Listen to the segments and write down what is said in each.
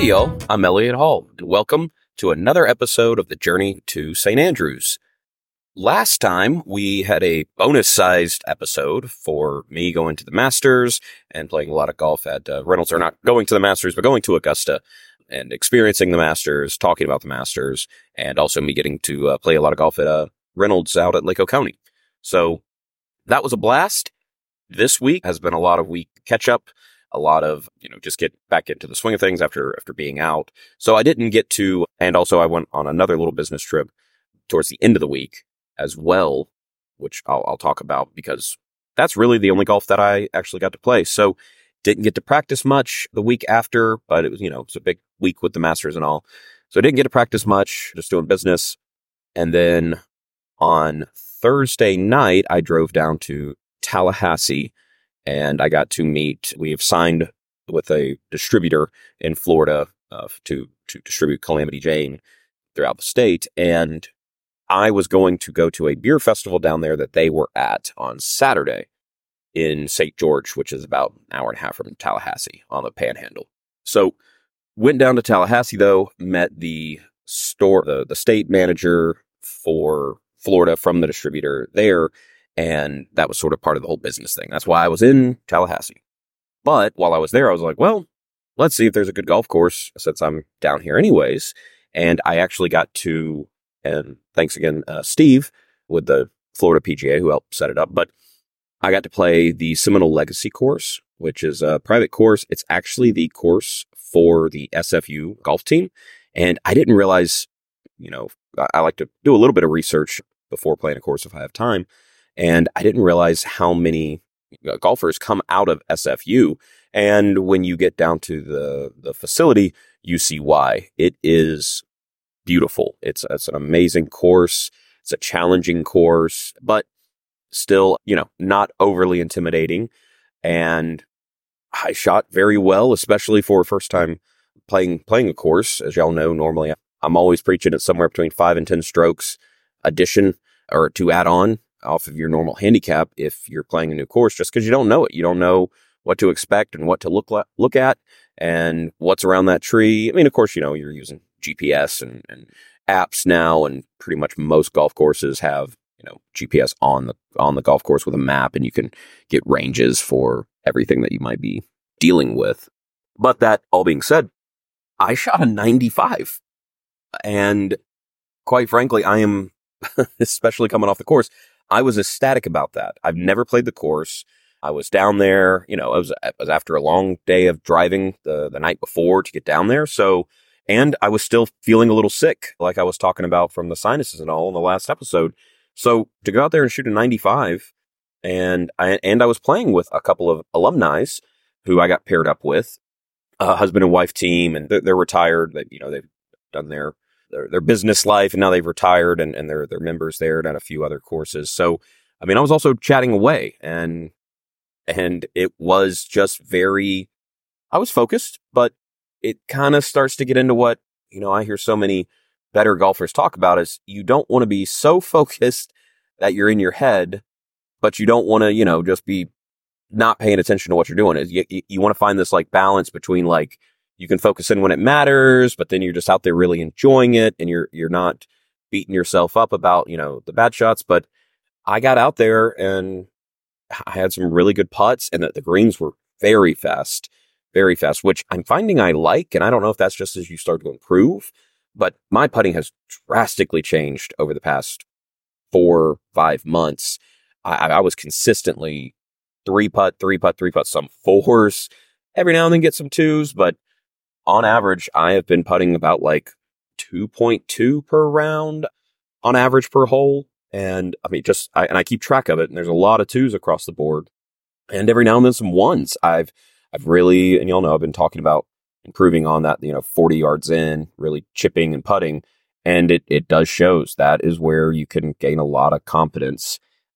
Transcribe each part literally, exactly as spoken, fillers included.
Hey y'all, I'm Elliot Hall, and welcome to another episode of the Journey to Saint Andrews. Last time, we had a bonus-sized episode for me going to the Masters and playing a lot of golf at uh, Reynolds, or not going to the Masters, but going to Augusta and experiencing the Masters, talking about the Masters, and also me getting to uh, play a lot of golf at uh, Reynolds out at Lake Oconee. So that was a blast. This week has been a lot of week catch-up, a lot of, you know, just get back into the swing of things after after being out. So I didn't get to, and also I went on another little business trip towards the end of the week as well, which I'll, I'll talk about because that's really the only golf that I actually got to play. So didn't get to practice much the week after, but it was, you know, it's a big week with the Masters and all. So I didn't get to practice much, just doing business. And then on Thursday night, I drove down to Tallahassee and I got to meet, we have signed with a distributor in Florida uh, to, to distribute Calamity Jane throughout the state. And I was going to go to a beer festival down there that they were at on Saturday in Saint George, which is about an hour and a half from Tallahassee on the Panhandle. So went down to Tallahassee though, met the store, the, the state manager for Florida from the distributor there. And that was sort of part of the whole business thing. That's why I was in Tallahassee. But while I was there, I was like, well, let's see if there's a good golf course since I'm down here anyways. And I actually got to, and thanks again, uh, Steve, with the Florida P G A who helped set it up. But I got to play the Seminole Legacy course, which is a private course. It's actually the course for the S F U golf team. And I didn't realize, you know, I, I like to do a little bit of research before playing a course if I have time. And I didn't realize how many golfers come out of S F U. And when you get down to the, the facility, you see why. It is beautiful. It's, it's an amazing course. It's a challenging course, but still, you know, not overly intimidating. And I shot very well, especially for first time playing, playing a course. As y'all know, normally I'm always preaching at somewhere between five and ten strokes addition or to add on off of your normal handicap if you're playing a new course, just because you don't know it. You don't know what to expect and what to look la- look at and what's around that tree. I mean, of course, you know, you're using G P S and, and apps now, and pretty much most golf courses have, you know, G P S on the on the golf course with a map, and you can get ranges for everything that you might be dealing with. But that all being said, I shot a ninety-five, and quite frankly, I am, especially coming off the course, I was ecstatic about that. I've never played the course. I was down there, you know, it was, it was after a long day of driving the, the night before to get down there. So, and I was still feeling a little sick, like I was talking about from the sinuses and all in the last episode. So to go out there and shoot a ninety-five, and I, and I was playing with a couple of alumni who I got paired up with, a husband and wife team, and they're, they're retired. They, you know, they've done their Their, their business life, and now they've retired, and, and they're, they're members there and at a few other courses. So, I mean, I was also chatting away, and, and it was just very, I was focused, but it kind of starts to get into what, you know, I hear so many better golfers talk about is you don't want to be so focused that you're in your head, but you don't want to, you know, just be not paying attention to what you're doing. Is you, you want to find this like balance between like, you can focus in when it matters, but then you're just out there really enjoying it, and you're you're not beating yourself up about, you know, the bad shots. But I got out there and I had some really good putts, and the, the greens were very fast, very fast, which I'm finding I like. And I don't know if that's just as you start to improve, but my putting has drastically changed over the past four, five months. I, I was consistently three putt, three putt, three putt, some fours, every now and then get some twos, but on average, I have been putting about like two point two per round on average per hole. And I mean, just, I, and I keep track of it, and there's a lot of twos across the board, and every now and then some ones. I've, I've really, and y'all know, I've been talking about improving on that, you know, forty yards in, really chipping and putting. And it, it does shows. That is where you can gain a lot of confidence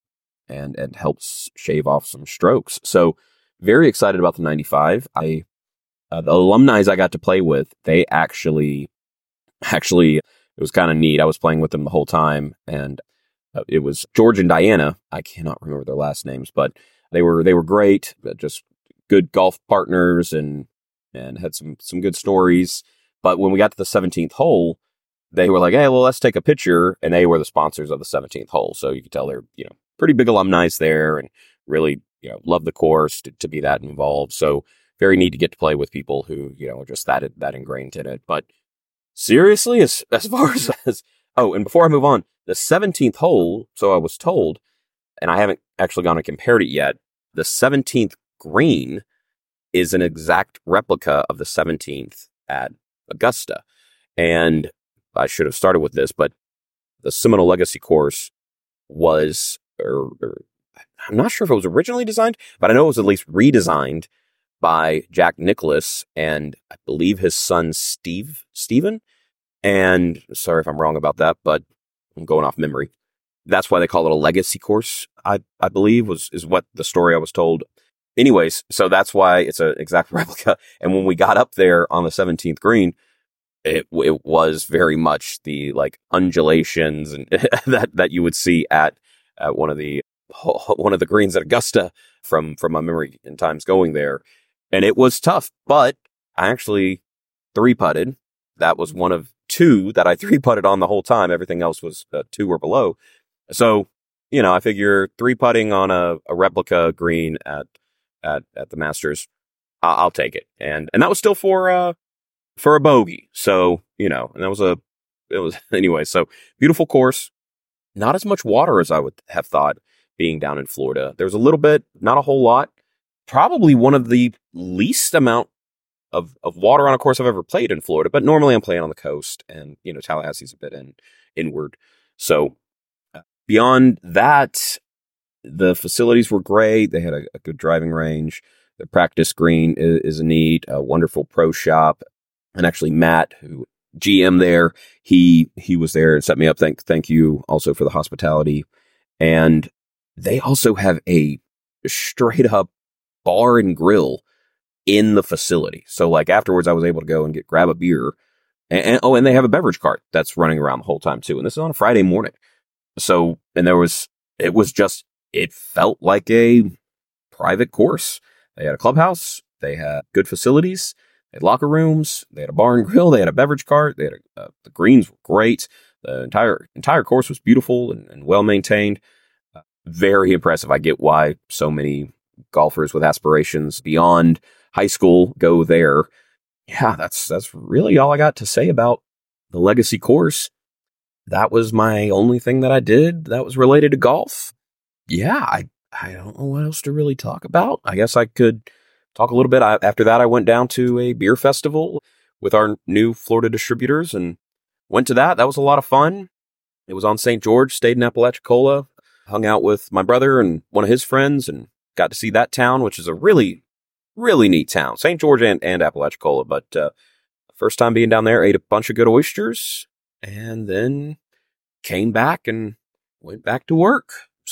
and, and helps shave off some strokes. So very excited about the ninety-five. I, Uh, the alumni I got to play with, they actually, actually, it was kind of neat. I was playing with them the whole time, and uh, it was George and Diana. I cannot remember their last names, but they were they were great. Just good golf partners, and and had some some good stories. But when we got to the seventeenth hole, they were like, hey, well, let's take a picture. And they were the sponsors of the seventeenth hole. So you could tell they're, you know, pretty big alumni there and really, you know, love the course to, to be that involved. So very neat to get to play with people who, you know, are just that, that ingrained in it. But seriously, as, as far as, as, oh, and before I move on, the seventeenth hole, so I was told, and I haven't actually gone and compared it yet, the seventeenth green is an exact replica of the seventeenth at Augusta. And I should have started with this, but the Seminole Legacy course was, or, or I'm not sure if it was originally designed, but I know it was at least redesigned by Jack Nicklaus and I believe his son Steve, Steven. And sorry if I'm wrong about that, but I'm going off memory. That's why they call it a legacy course, I, I believe, was is what the story I was told. Anyways, so that's why it's an exact replica. And when we got up there on the seventeenth green, it it was very much the like undulations and that that you would see at at one of the one of the greens at Augusta from from my memory in times going there. And it was tough, but I actually three putted. That was one of two that I three putted on the whole time. Everything else was uh, two or below. So, you know, I figure three putting on a, a replica green at, at, at the Masters, I'll, I'll take it. And, and that was still for, uh, for a bogey. So, you know, and that was a, it was anyway. So beautiful course, not as much water as I would have thought being down in Florida. There was a little bit, not a whole lot, probably one of the least amount of, of water on a course I've ever played in Florida, but normally I'm playing on the coast and, you know, Tallahassee's a bit in inward. So, beyond that, the facilities were great. They had a, a good driving range. The practice green is, is neat, a wonderful pro shop. And actually Matt, who G M there, he he was there and set me up. Thank thank you also for the hospitality. And they also have a straight up bar and grill in the facility. So like afterwards I was able to go and get grab a beer. And, and oh, and they have a beverage cart that's running around the whole time too. And this is on a Friday morning. So, and there was, it was just, it felt like a private course. They had a clubhouse. They had good facilities. They had locker rooms. They had a bar and grill. They had a beverage cart. They had a, uh, the greens were great. The entire, entire course was beautiful and, and well maintained. Uh, very impressive. I get why so many golfers with aspirations beyond high school go there. Yeah, that's, that's really all I got to say about the Legacy course. That was my only thing that I did that was related to golf. Yeah, I, I don't know what else to really talk about. I guess I could talk a little bit. I, after that, I went down to a beer festival with our new Florida distributors and went to that. That was a lot of fun. It was on Saint George, stayed in Apalachicola, hung out with my brother and one of his friends and got to see that town, which is a really, really neat town. Saint George and, and Apalachicola. But uh, first time being down there, ate a bunch of good oysters. And then came back and went back to work.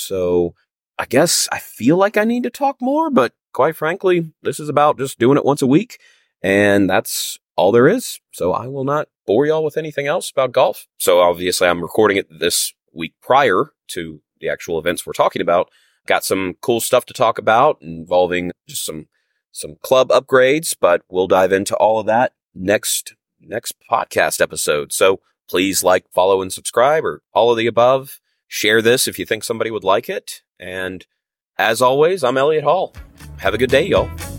So I guess I feel like I need to talk more, but quite frankly, this is about just doing it once a week. And that's all there is. So I will not bore y'all with anything else about golf. So obviously I'm recording it this week prior to the actual events we're talking about. Got some cool stuff to talk about involving just some, some club upgrades, but we'll dive into all of that next, next podcast episode. So please like, follow, and subscribe, or all of the above. Share this if you think somebody would like it. And as always, I'm Elliot Hall. Have a good day, y'all.